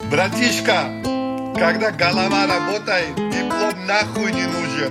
Братишка, когда голова работает, диплом нахуй не нужен.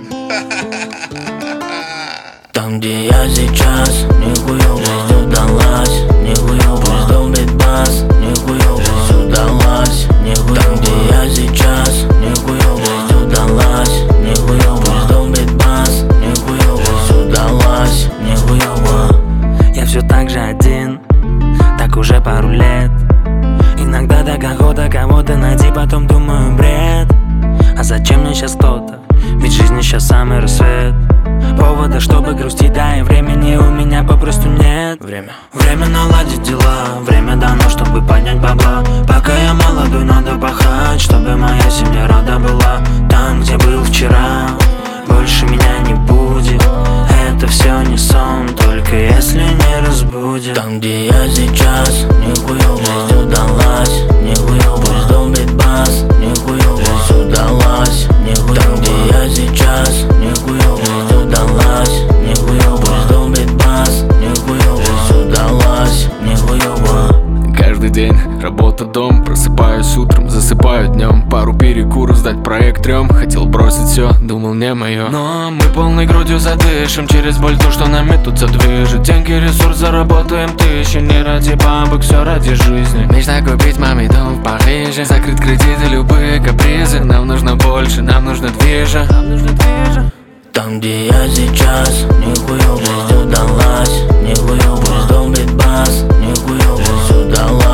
Там, где я сейчас, нихуёво, жизнь удалась, нихуёво, пусть долбит бас, нихуёво, жизнь удалась, нихуёво. Там, где я сейчас, нихуёво, жизнь удалась, нихуёво, пусть долбит бас, нихуёво, жизнь удалась, нихуёво. Я все так же один, так уже пару лет. Иногда так охота кого-то найти, потом думаю бред. А зачем мне сейчас кто-то? Ведь в жизни сейчас самый рассвет. Повода, чтобы грустить, да, и времени у меня попросту нет. Время наладить дела, время дано, чтобы поднять бабла. Пока я молодой, надо пахать, чтобы моя семья рада была. Там, где был вчера, больше меня не будет. Это все не сон, только если не разбудит. Там, где я сейчас, нихуёво, жизнь удалась, нихуёво, пусть долбит бас, нихуёво, жизнь удалась, нихуёво. Там, где я сейчас, нихуёво, жизнь удалась, нихуёво, пусть долбит бас, нихуёво, жизнь удалась, нихуёво. Каждый день работа, дом, просыпаюсь утром, засыпаю днем. Пару перекуров, сдать проект трем. Хотел бросить все, думал не мое. Но мы полной грудью задышим через боль то, что нами тут задвижет. Деньги, ресурс, заработаем тысячи. Не ради бабок, все ради жизни. Мечта купить маме дом в Париже, закрыть кредиты, любые капризы. Нам нужно больше, нам нужно движа. Там, где я сейчас, нихуёво, жизнь удалась, нихуёво, пусть долбит бас, нихуёво, жизнь удалась.